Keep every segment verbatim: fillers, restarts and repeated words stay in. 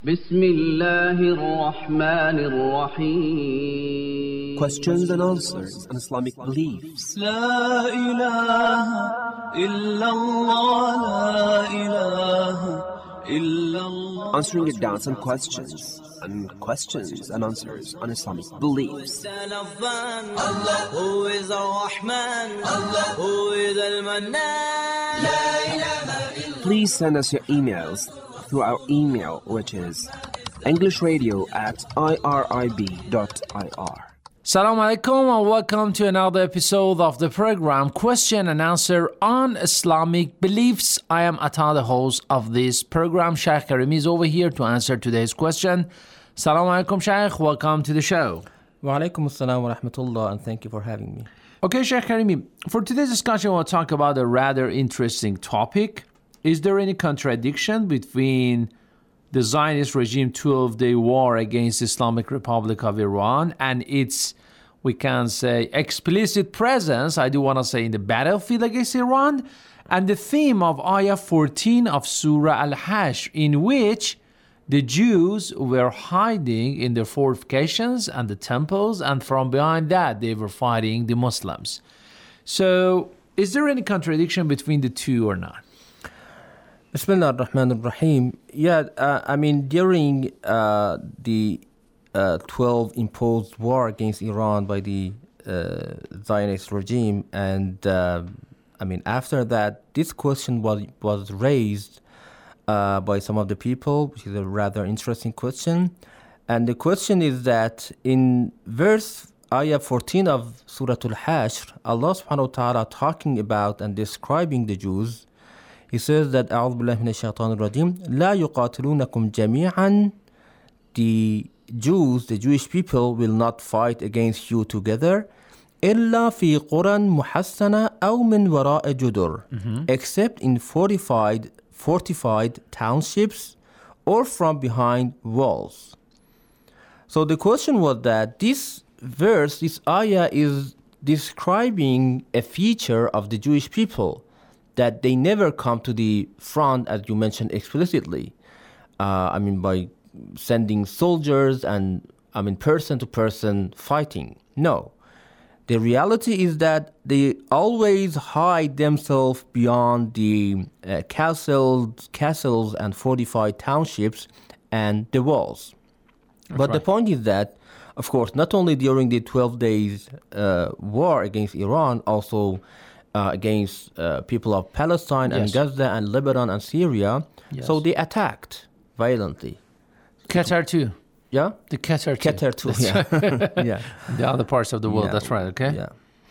بسم الله الرحمن الرحيم. Questions and answers on Islamic beliefs. لا إله إلا الله لا إله إلا الله. Answering your doubts and questions and questions and answers on Islamic beliefs. Allah, who is Ar-Rahman, Allah, who is Al-Mannan. لا إله إلا. Please send us your emails through our email, which is englishradio at irib dot ir. Assalamu alaikum and welcome to another episode of the program Question and Answer on Islamic Beliefs. I am Ata, the host of this program. Shaykh Karimi is over here to answer today's question. Assalamu alaikum, Shaykh. Welcome to the show. Wa alaikum assalam wa rahmatullah, and thank you for having me. Okay, Shaykh Karimi, for today's discussion, we'll talk about a rather interesting topic. Is there any contradiction between the Zionist regime twelve-day war against the Islamic Republic of Iran and its, we can say, explicit presence, I do want to say, in the battlefield against Iran, and the theme of Ayah fourteen of Surah Al-Hashr, in which the Jews were hiding in their fortifications and the temples, and from behind that, they were fighting the Muslims. So, is there any contradiction between the two or not? Bismillah ar-Rahman ar-Rahim. Yeah, uh, I mean, during uh, the uh, twelve imposed war against Iran by the uh, Zionist regime, and uh, I mean, after that, this question was, was raised uh, by some of the people, which is a rather interesting question. And the question is that in verse Ayah fourteen of Surah Al-Hashr, Allah subhanahu wa ta'ala talking about and describing the Jews, He says that أعوذ بالله من الشيطان الرجيم لا يقاتلونكم جميعا. The Jews, the Jewish people, will not fight against you together إلا في قرى محصنة أو من وراء جدر, mm-hmm. except in fortified fortified townships or from behind walls. So the question was that this verse, this ayah, is describing a feature of the Jewish people, that they never come to the front, as you mentioned explicitly. Uh, I mean, by sending soldiers and, I mean, person-to-person fighting. No. The reality is that they always hide themselves beyond the uh, castles, castles and fortified townships and the walls. That's but right. The point is that, of course, not only during the twelve days uh, war against Iran, also Uh, against uh, people of Palestine and yes. Gaza and Lebanon and Syria. Yes. So they attacked violently. Qatar too. Yeah? The Qatar too. Qatar too, yeah. yeah. The other parts of the world, yeah. That's right, okay? Yeah.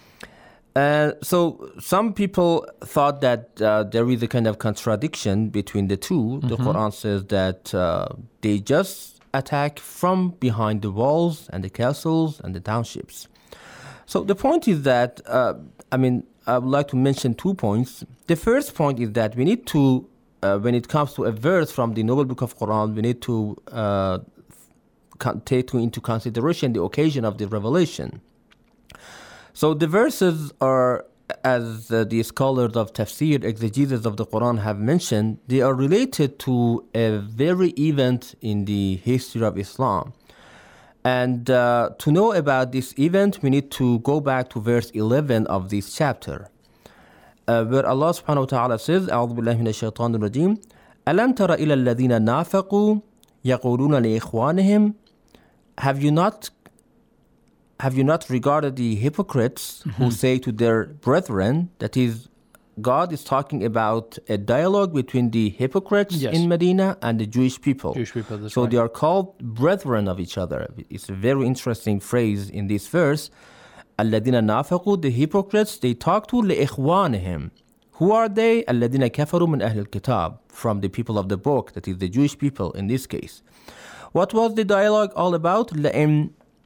Uh, so some people thought that uh, there is a kind of contradiction between the two. Mm-hmm. The Quran says that uh, they just attack from behind the walls and the castles and the townships. So the point is that, uh, I mean, I would like to mention two points. The first point is that we need to, uh, when it comes to a verse from the Noble Book of Quran, we need to uh, take into consideration the occasion of the revelation. So the verses are, as uh, the scholars of tafsir, exegesis of the Quran have mentioned, they are related to a very event in the history of Islam. And uh, to know about this event, we need to go back to verse eleven of this chapter, uh, where Allah subhanahu wa ta'ala says, أعوذ بالله من الشيطان الرجيم ألم تر إلى الذين نافقوا يقولون لإخوانهم. Have you not have you not regarded the hypocrites mm-hmm. who say to their brethren, that is, God is talking about a dialogue between the hypocrites yes. in Medina and the Jewish people. Jewish people, that's so right. They are called brethren of each other. It's a very interesting phrase in this verse. الَّذِينَ نَافَقُوا, the hypocrites, they talk to لِإِخْوَانِهِمْ. Who are they? الَّذِينَ كَفَرُوا مِنْ أَهْلِ الْكِتَابِ, from the people of the book, that is the Jewish people in this case. What was the dialogue all about? لَإِنْ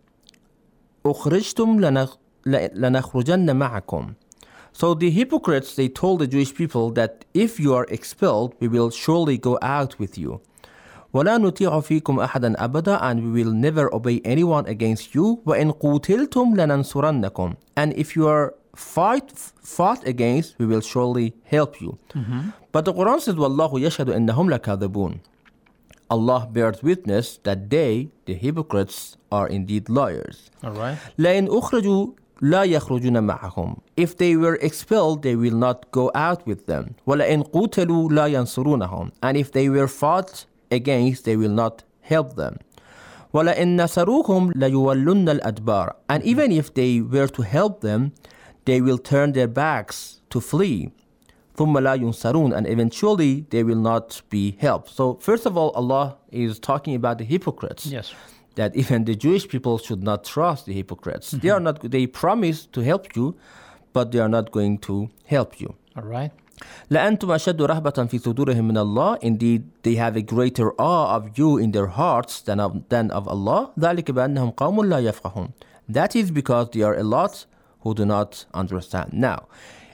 أُخْرِجْتُمْ لَنَخْرُجَنَّ مَعَكُمْ. So the hypocrites, they told the Jewish people that if you are expelled, we will surely go out with you. وَلَا نُطِيعُ فِيكُمْ أَحَدًا أَبَدًا, and we will never obey anyone against you. وَإِنْ قُوتِلْتُمْ لَنَنْصُرَنَّكُمْ, and if you are fight, fought against, we will surely help you. Mm-hmm. But the Quran says, وَاللَّهُ يَشْهَدُ إِنَّهُمْ لَكَاذِبُونَ. Allah bears witness that they, the hypocrites, are indeed liars. All right. لَإِنْ أُخْرَجُوا لَا يَخْرُجُونَ مَعَهُمْ. If they were expelled, they will not go out with them. وَلَإِنْ قُوتَلُوا لَا يَنْصُرُونَهُم. And if they were fought against, they will not help them. وَلَإِنْ نَصَرُوهُمْ لَيُوَلُّنَّ الْأَدْبَارَ. And even if they were to help them, they will turn their backs to flee. ثُمَّ لَا يُنْصَرُونَ. And eventually they will not be helped. So first of all, Allah is talking about the hypocrites. Yes. That even the Jewish people should not trust the hypocrites. Mm-hmm. They are not. They promise to help you, but they are not going to help you. All right. لَأَنْتُمْ أَشَدُّ رَهْبَةً فِي صُدُورِهِمْ مِنَ اللَّهِ. Indeed, they have a greater awe of you in their hearts than of, than of Allah. ذَلِكَ بَأَنَّهُمْ قَوْمٌ لَا يَفْقَهُونَ. That is because they are a lot who do not understand. Now,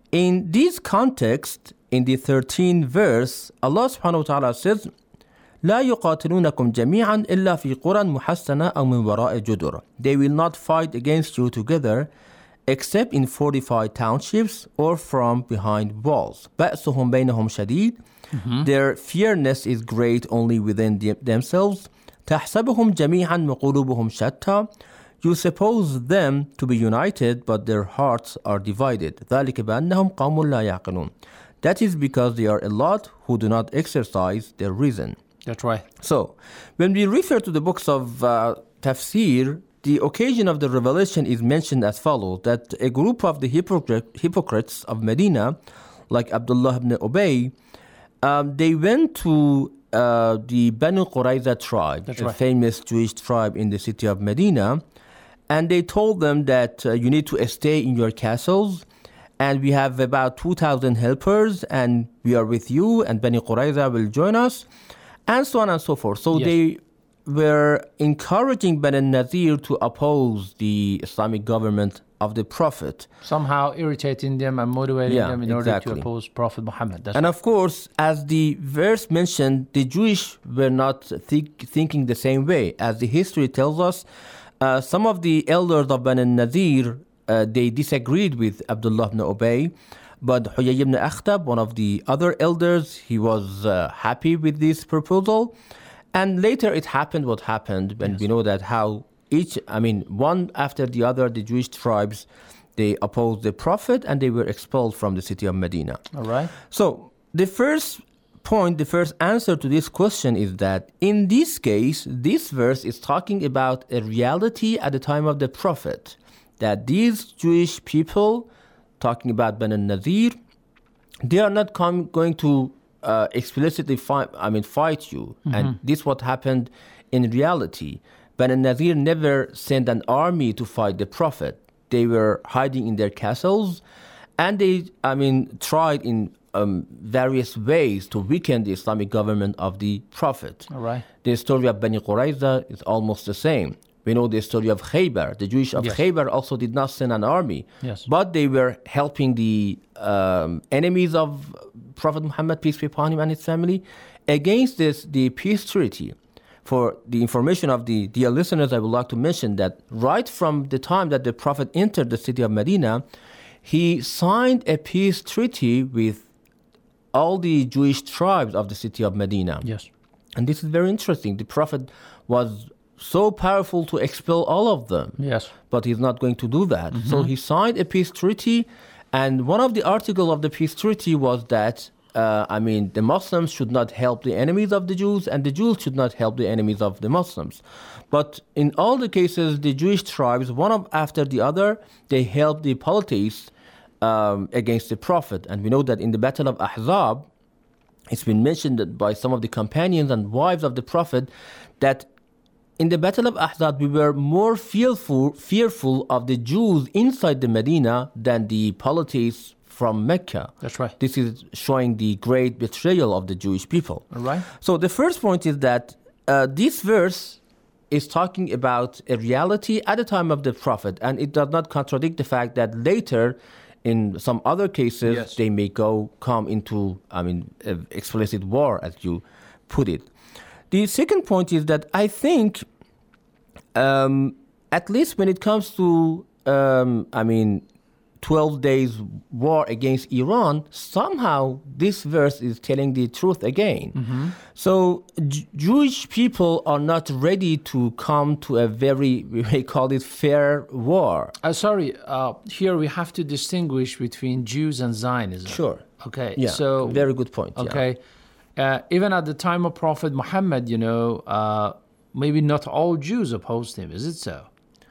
in this context, in the thirteenth verse, Allah subhanahu wa ta'ala says, لا يقاتلونكم جميعا إلا في قرى محصنة أو من وراء جدر. They will not fight against you together except in fortified townships or from behind walls. بأسهم بينهم شديد. Mm-hmm. Their fearness is great only within the, themselves. تحسبهم جميعا وقلوبهم شتى. You suppose them to be united, but their hearts are divided. ذلك بأنهم قوم لا يعقلون. That is because they are a lot who do not exercise their reason. That's right. So, when we refer to the books of uh, tafsir, the occasion of the revelation is mentioned as follows, that a group of the hypocrite, hypocrites of Medina, like Abdullah ibn Ubay, um, they went to uh, the Banu Qurayza tribe, That's a right. famous Jewish tribe in the city of Medina, and they told them that uh, you need to stay in your castles, and we have about two thousand helpers, and we are with you, and Banu Qurayza will join us, and so on and so forth. So Yes. they were encouraging Banu Nazir to oppose the Islamic government of the Prophet. Somehow irritating them and motivating Yeah, them in order exactly. to oppose Prophet Muhammad. That's And of course, as the verse mentioned, the Jewish were not think, thinking the same way. As the history tells us, uh, some of the elders of Banu Nazir, uh, they disagreed with Abdullah ibn Ubay. But Huyay ibn Akhtab, one of the other elders, he was uh, happy with this proposal. And later it happened what happened, when Yes. we know that how each, I mean, one after the other, the Jewish tribes, they opposed the Prophet and they were expelled from the city of Medina. all right. So the first point, the first answer to this question is that in this case, this verse is talking about a reality at the time of the Prophet, that these Jewish people, talking about Banu Nazir, they are not com- going to uh, explicitly fight, I mean, fight you. Mm-hmm. And this is what happened in reality. Banu Nazir never sent an army to fight the Prophet. They were hiding in their castles, and they, I mean, tried in um, various ways to weaken the Islamic government of the Prophet. All right. The story of Bani Qurayza is almost the same. We know the story of Khaybar. The Jewish of Yes. Khaybar also did not send an army, Yes. but they were helping the um, enemies of Prophet Muhammad, peace be upon him, and his family against this, the peace treaty. For the information of the dear listeners, I would like to mention that right from the time that the Prophet entered the city of Medina, he signed a peace treaty with all the Jewish tribes of the city of Medina. Yes. And this is very interesting. The Prophet was so powerful to expel all of them. Yes. But he's not going to do that. Mm-hmm. So he signed a peace treaty, and one of the articles of the peace treaty was that, uh, I mean, the Muslims should not help the enemies of the Jews, and the Jews should not help the enemies of the Muslims. But in all the cases, the Jewish tribes, one of after the other, they helped the polytheists um, against the Prophet. And we know that in the Battle of Ahzab, it's been mentioned by some of the companions and wives of the Prophet that in the Battle of Ahzab, we were more fearful, fearful of the Jews inside the Medina than the polytheists from Mecca. That's right. This is showing the great betrayal of the Jewish people. All right. So the first point is that uh, this verse is talking about a reality at the time of the Prophet, and it does not contradict the fact that later, in some other cases, Yes. they may go come into, I mean, uh, explicit war, as you put it. The second point is that I think, um, at least when it comes to, um, I mean, twelve days war against Iran, somehow this verse is telling the truth again. Mm-hmm. So J- Jewish people are not ready to come to a very, we may call it fair war. Uh, sorry, uh, here we have to distinguish between Jews and Zionism. Sure. Okay. Yeah, So very good point. Okay. Yeah. Uh, even at the time of Prophet Muhammad, you know, uh, maybe not all Jews opposed him. Is it so?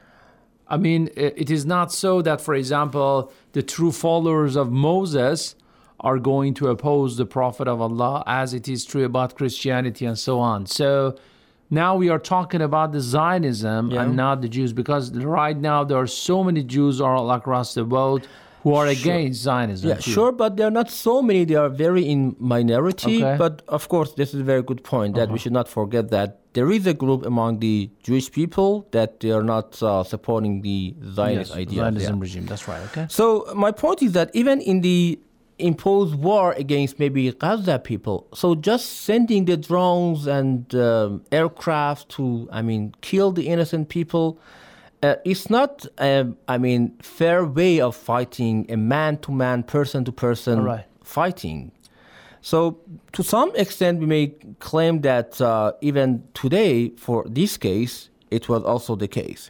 I mean, it is not so that, for example, the true followers of Moses are going to oppose the Prophet of Allah, as it is true about Christianity and so on. So now we are talking about the Zionism Yeah. and not the Jews, because right now there are so many Jews all across the world who are Sure. against Zionism. Yeah, too. sure, but there are not so many. They are very in minority. Okay. But of course, this is a very good point that we should not forget that there is a group among the Jewish people that they are not uh, supporting the Zionist Yes, idea. Zionism Yeah. regime. That's right. Okay. So my point is that even in the imposed war against maybe Gaza people, so just sending the drones and um, aircraft to, I mean, kill the innocent people, uh, it's not, a, I mean, fair way of fighting a man-to-man, person-to-person All right. fighting. So to some extent, we may claim that uh, even today, for this case, it was also the case.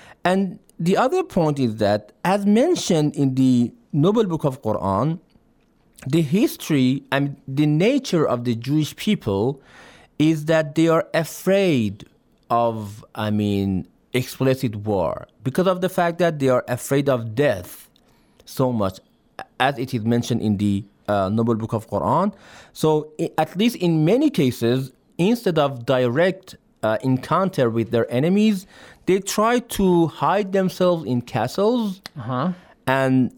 And the other point is that, as mentioned in the Noble Book of Quran, the history and the nature of the Jewish people is that they are afraid of, I mean, explicit war because of the fact that they are afraid of death so much, as it is mentioned in the uh, Noble Book of Quran. So i- at least in many cases, instead of direct uh, encounter with their enemies, they try to hide themselves in castles Uh-huh. and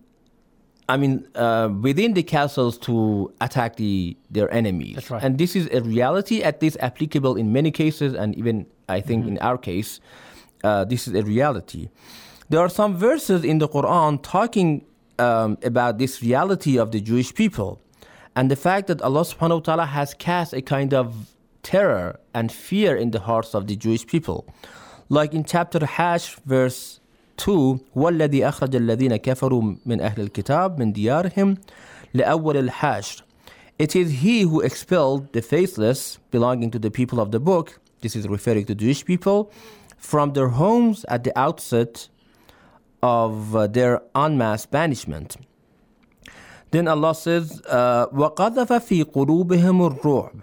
I mean, uh, within the castles to attack the their enemies. That's right. And this is a reality, at least applicable in many cases, and even I think in our case, uh, this is a reality. There are some verses in the Quran talking um, about this reality of the Jewish people, and the fact that Allah subhanahu wa ta'ala has cast a kind of terror and fear in the hearts of the Jewish people. Like in chapter Hajj, verse two, وَالَّذِي أَخْرَجَ الَّذِينَ كَفَرُوا مِنْ أَهْلِ الْكِتَابِ مِنْ دِيَارِهِمْ لِأَوَّلِ الْحَاشْرِ. It is he who expelled the faithless belonging to the people of the book, this is referring to Jewish people, from their homes at the outset of uh, their en masse banishment. Then Allah says, uh, وَقَذَفَ فِي قُلُوبِهِمُ الرُّعْبِ.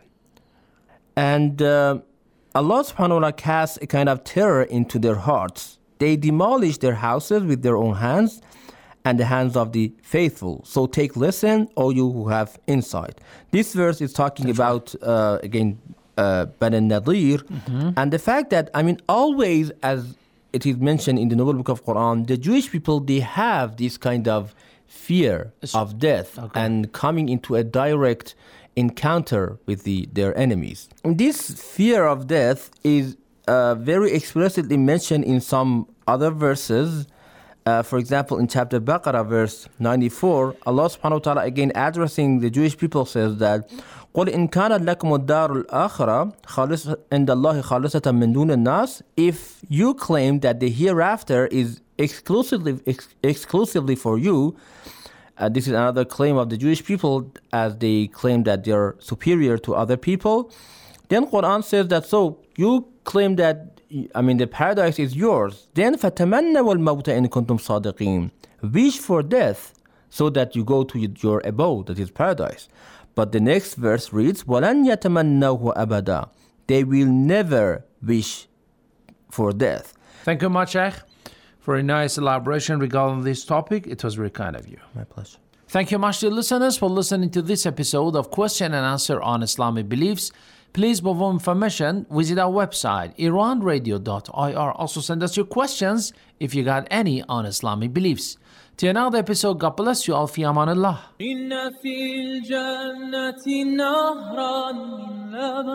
And uh, Allah subhanahu wa ta'ala casts a kind of terror into their hearts. They demolish their houses with their own hands and the hands of the faithful. So take listen, O you who have insight. This verse is talking That's about, right. uh, again, uh, Bani Nadir. Mm-hmm. And the fact that, I mean, always, as it is mentioned in the Noble Book of Quran, the Jewish people, they have this kind of fear it's, of death okay. and coming into a direct encounter with the, their enemies. And this fear of death is Uh, very explicitly mentioned in some other verses. Uh, for example, in chapter Baqarah, verse ninety-four, Allah subhanahu wa ta'ala, again addressing the Jewish people, says that قُلْ إِنْ كَانَتْ لَكُمُ الدَّارُ الْآخِرَةُ عِنْدَ اللَّهِ خَالِصَةً مِنْ دُونِ النَّاسِ. If you claim that the hereafter is exclusively ex- exclusively for you, uh, this is another claim of the Jewish people, as they claim that they are superior to other people. Then Quran says that, so you claim that, I mean, the paradise is yours. Then فَتَمَنَّوُا الْمَوْتَ إِن كُنْتُمْ صَادِقِينَ. Wish for death so that you go to your abode, that is paradise. But the next verse reads, وَلَنْ يَتَمَنَّوْهُ أَبَدًا. They will never wish for death. Thank you much, Sheikh, for a nice elaboration regarding this topic. It was very kind of you. My pleasure. Thank you much to listeners for listening to this episode of Question and Answer on Islamic Beliefs. Please, for more information, visit our website, iran radio dot I R. Also send us your questions if you got any on Islamic beliefs. Till another episode, God bless you all. Fi amanillah. إن في الجنة نهرا من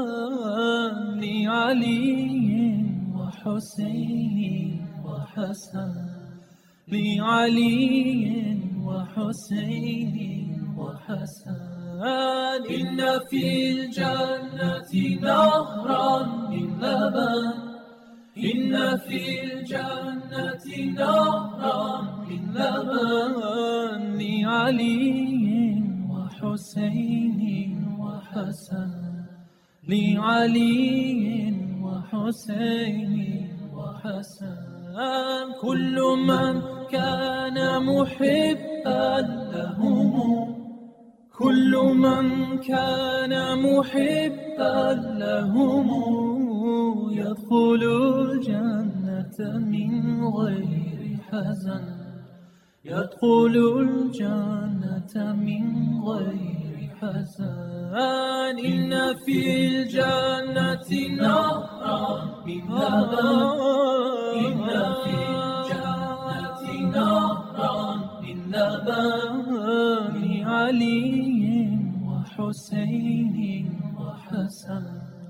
لبن لعلي وحسين وحسن لعلي وحسين وحسن. إن في الجنة نهرا من لبن إن في الجنة نهرا من لبن لعلي وحسين وحسن لعلي وحسين وحسن كل من كان محبا لهم كل من كان محبا لهم يدخل الجنة من غير حزن يدخل الجنة من غير حزن إن في الجنة نهرا من لبن إن في الجنة نهرا من لبن لعلي وحسين وحسن